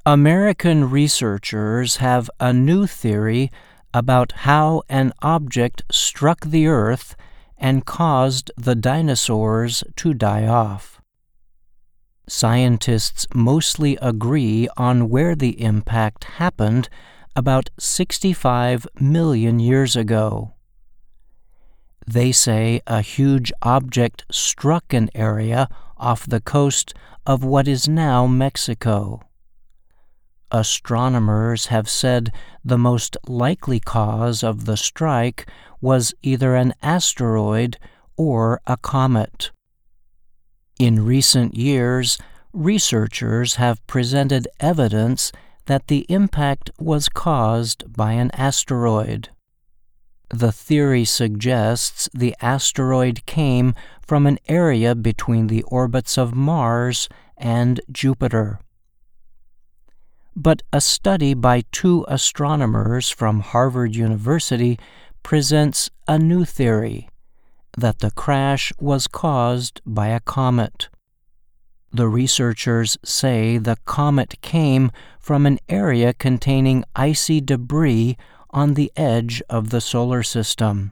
American researchers have a new theory about how an object struck the Earth and caused the dinosaurs to die off. Scientists mostly agree on where the impact happened about 65 million years ago. They say a huge object struck an area off the coast of what is now Mexico. Astronomers have said the most likely cause of the strike was either an asteroid or a comet. In recent years, researchers have presented evidence that the impact was caused by an asteroid. The theory suggests the asteroid came from an area between the orbits of Mars and Jupiter. But a study by two astronomers from Harvard University presents a new theory, that the crash was caused by a comet. The researchers say the comet came from an area containing icy debris on the edge of the solar system.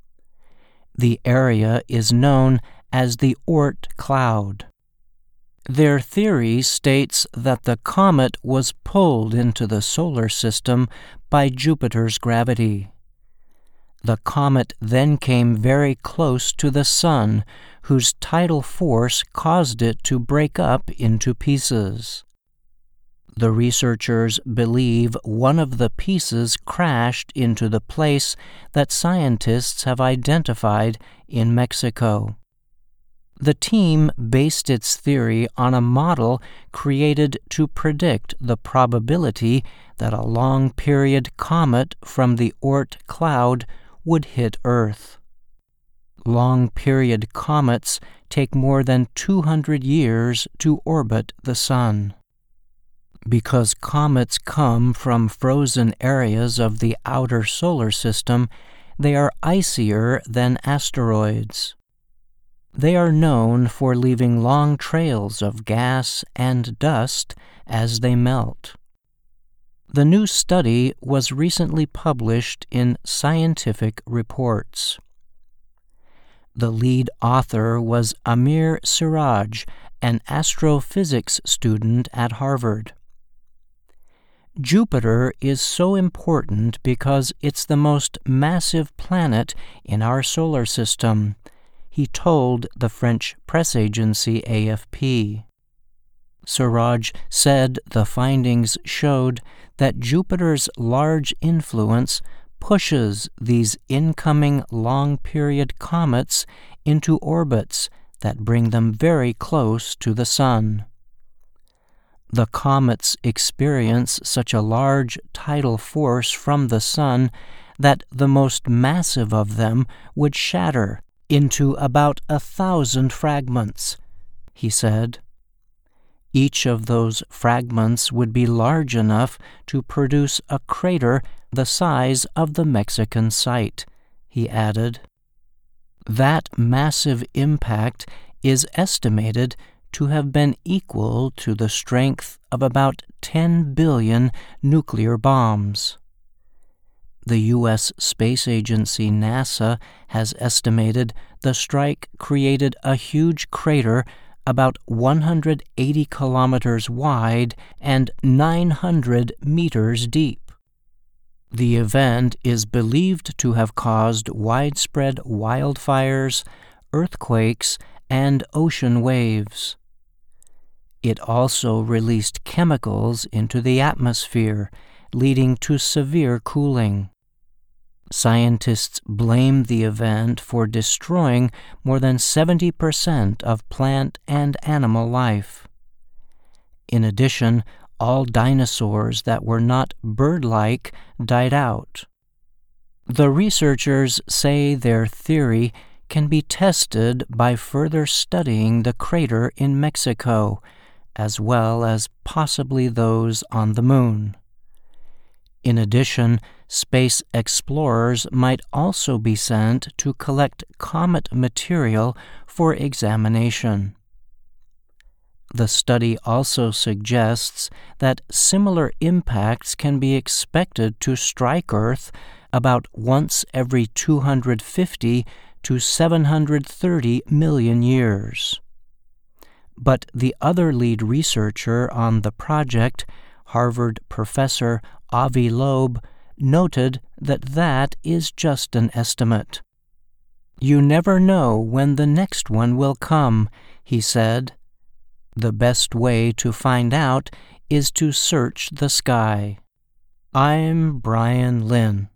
The area is known as the Oort cloud. Their theory states that the comet was pulled into the solar system by Jupiter's gravity. The comet then came very close to the Sun, whose tidal force caused it to break up into pieces. The researchers believe one of the pieces crashed into the place that scientists have identified in Mexico. The team based its theory on a model created to predict the probability that a long-period comet from the Oort cloud would hit Earth. Long-period comets take more than 200 years to orbit the Sun. Because comets come from frozen areas of the outer solar system, they are icier than asteroids. They are known for leaving long trails of gas and dust as they melt. The new study was recently published in Scientific Reports. The lead author was Amir Siraj, an astrophysics student at Harvard. Jupiter is so important because it's the most massive planet in our solar system, he told the French press agency AFP. Siraj said the findings showed that Jupiter's large influence pushes these incoming long-period comets into orbits that bring them very close to the Sun. The comets experience such a large tidal force from the Sun that the most massive of them would shatter into about 1,000 fragments, he said. Each of those fragments would be large enough to produce a crater the size of the Mexican site, he added. That massive impact is estimated to have been equal to the strength of about 10 billion nuclear bombs. The U.S. Space Agency NASA has estimated the strike created a huge crater about 180 kilometers wide and 900 meters deep. The event is believed to have caused widespread wildfires, earthquakes, and ocean waves. It also released chemicals into the atmosphere, leading to severe cooling. Scientists blame the event for destroying more than 70% of plant and animal life. In addition, all dinosaurs that were not bird-like died out. The researchers say their theory can be tested by further studying the crater in Mexico, as well as possibly those on the Moon. In addition, space explorers might also be sent to collect comet material for examination. The study also suggests that similar impacts can be expected to strike Earth about once every 250 to 730 million years. But the other lead researcher on the project, Harvard professor Avi Loeb, noted that is just an estimate. "You never know when the next one will come," he said. "The best way to find out is to search the sky." I'm Brian Lynn.